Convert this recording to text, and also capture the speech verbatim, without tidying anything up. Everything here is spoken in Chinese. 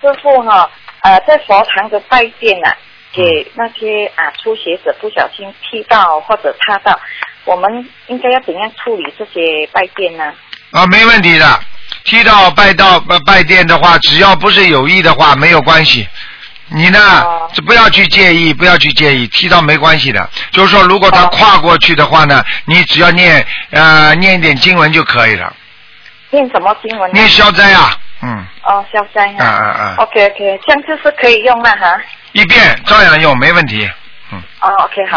傅哈，呃，在佛堂的拜殿啊，给那些啊初学者不小心踢到或者踏到，我们应该要怎样处理这些拜殿呢？ 啊，没问题的。踢到拜到拜殿的话，只要不是有意的话，没有关系。你呢， 哦、 不要去介意，不要去介意，踢到没关系的。就是说，如果他跨过去的话呢，哦、你只要念呃念一点经文就可以了。 念什么经文呢？ 念消灾啊，嗯。 哦，消灾啊。 啊啊啊。 OK OK， 这样就是可以用了哈。 一遍照样用，没问题。嗯。 哦 OK 好。